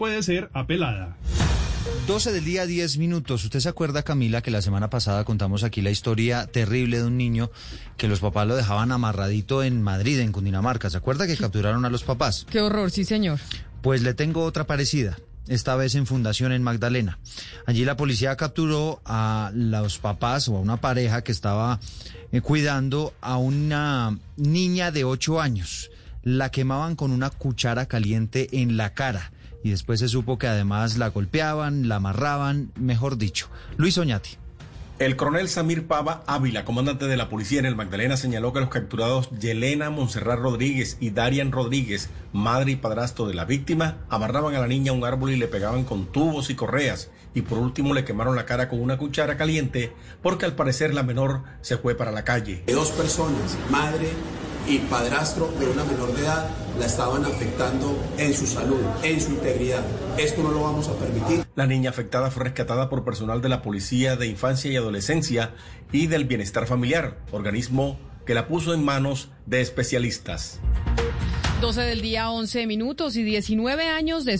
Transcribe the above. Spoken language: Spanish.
puede ser apelada. 12 del día, 10 minutos. ¿Usted se acuerda, Camila, que la semana pasada contamos aquí la historia terrible de un niño que los papás lo dejaban amarradito en Madrid, en Cundinamarca? ¿Se acuerda que capturaron a los papás? Qué horror, sí, señor. Pues le tengo otra parecida, esta vez en Fundación en Magdalena. Allí la policía capturó a los papás o a una pareja que estaba cuidando a una niña de 8 años. La quemaban con una cuchara caliente en la cara. Y después se supo que además la golpeaban, la amarraban, mejor dicho. Luis Oñati. El coronel Samir Pava Ávila, comandante de la policía en el Magdalena, señaló que los capturados Yelena Montserrat Rodríguez y Darian Rodríguez, madre y padrastro de la víctima, amarraban a la niña a un árbol y le pegaban con tubos y correas. Y por último le quemaron la cara con una cuchara caliente porque al parecer la menor se fue para la calle. Dos personas, madre y padrastro de una menor de edad, la estaban afectando en su salud, en su integridad. Esto no lo vamos a permitir. La niña afectada fue rescatada por personal de la Policía de Infancia y Adolescencia y del Bienestar Familiar, organismo que la puso en manos de especialistas. 12 del día, 11 minutos y 19 años después.